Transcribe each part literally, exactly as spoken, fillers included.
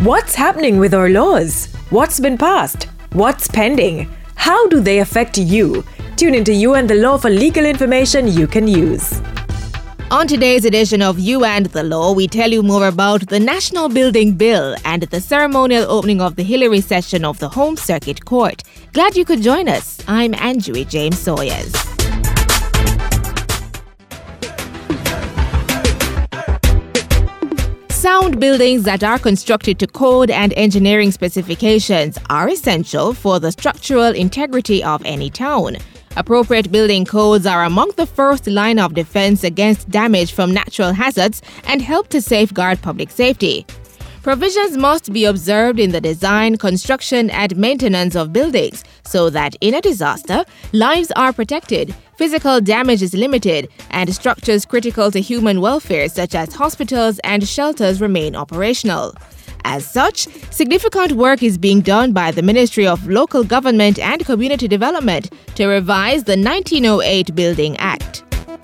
What's happening with our laws? What's been passed? What's pending? How do they affect you? Tune into You and the Law for legal information you can use. On today's edition of You and the Law, we tell you more about the National Building Bill and the ceremonial opening of the Hillary session of the Home Circuit Court. Glad you could join us. I'm Angie James Sawyers. Sound buildings that are constructed to code and engineering specifications are essential for the structural integrity of any town. Appropriate building codes are among the first line of defense against damage from natural hazards and help to safeguard public safety. Provisions must be observed in the design, construction, and maintenance of buildings so that in a disaster, lives are protected, physical damage is limited, and structures critical to human welfare such as hospitals and shelters remain operational. As such, significant work is being done by the Ministry of Local Government and Community Development to revise the nineteen oh eight Building Act.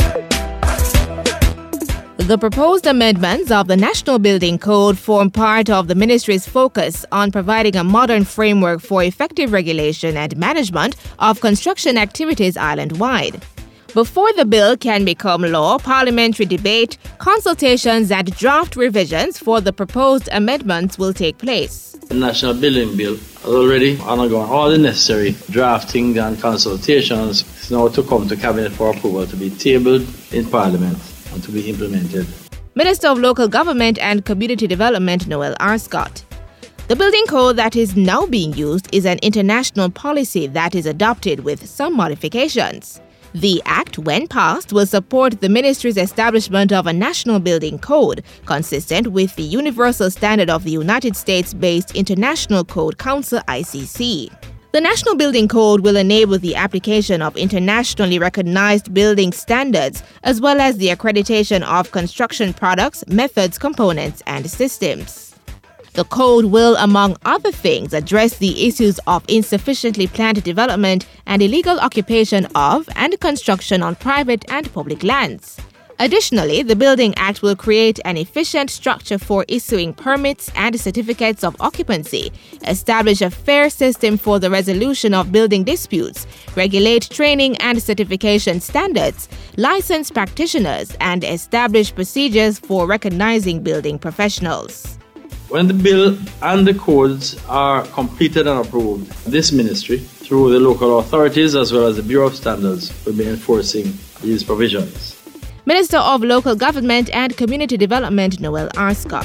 The proposed amendments of the National Building Code form part of the ministry's focus on providing a modern framework for effective regulation and management of construction activities island-wide. Before the bill can become law, parliamentary debate, consultations and draft revisions for the proposed amendments will take place. The National Building Bill has already undergone all the necessary drafting and consultations. It's now to come to Cabinet for approval to be tabled in Parliament and to be implemented. Minister of Local Government and Community Development Noel Arscott. The building code that is now being used is an international policy that is adopted with some modifications. The Act, when passed, will support the ministry's establishment of a national building code consistent with the Universal Standard of the United States-based International Code Council I C C. The National Building Code will enable the application of internationally recognized building standards as well as the accreditation of construction products, methods, components, and systems. The code will, among other things, address the issues of insufficiently planned development and illegal occupation of and construction on private and public lands. Additionally, the Building Act will create an efficient structure for issuing permits and certificates of occupancy, establish a fair system for the resolution of building disputes, regulate training and certification standards, license practitioners, and establish procedures for recognizing building professionals. When the bill and the codes are completed and approved, this ministry, through the local authorities as well as the Bureau of Standards, will be enforcing these provisions. Minister of Local Government and Community Development Noel Arscott.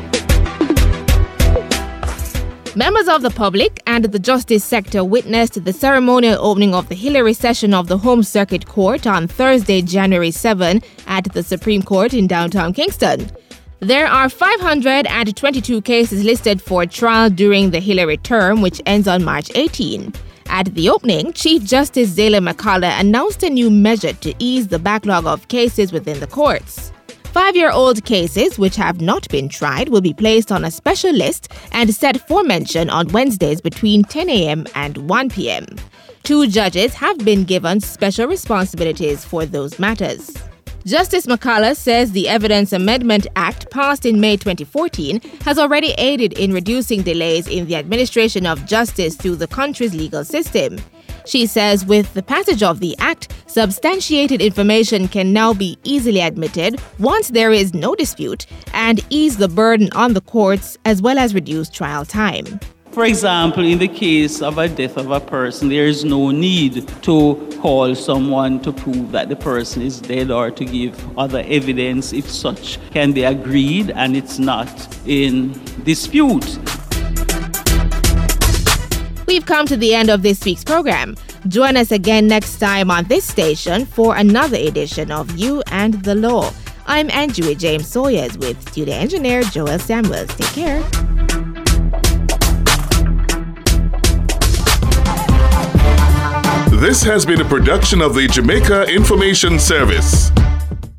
Members of the public and the justice sector witnessed the ceremonial opening of the Hillary session of the Home Circuit Court on Thursday, January seventh, at the Supreme Court in downtown Kingston. There are five hundred twenty-two cases listed for trial during the Hillary term, which ends on March eighteenth. At the opening, Chief Justice Zayla McCullough announced a new measure to ease the backlog of cases within the courts. Five-year-old cases which have not been tried will be placed on a special list and set for mention on Wednesdays between ten a.m. and one p.m. Two judges have been given special responsibilities for those matters. Justice McCullough says the Evidence Amendment Act passed in May twenty fourteen has already aided in reducing delays in the administration of justice through the country's legal system. She says with the passage of the Act, substantiated information can now be easily admitted once there is no dispute and ease the burden on the courts as well as reduce trial time. For example, in the case of a death of a person, there is no need to call someone to prove that the person is dead or to give other evidence if such can be agreed and it's not in dispute. We've come to the end of this week's program. Join us again next time on this station for another edition of You and the Law. I'm Angie James Sawyers with studio engineer Joel Samuels. Take care. This has been a production of the Jamaica Information Service.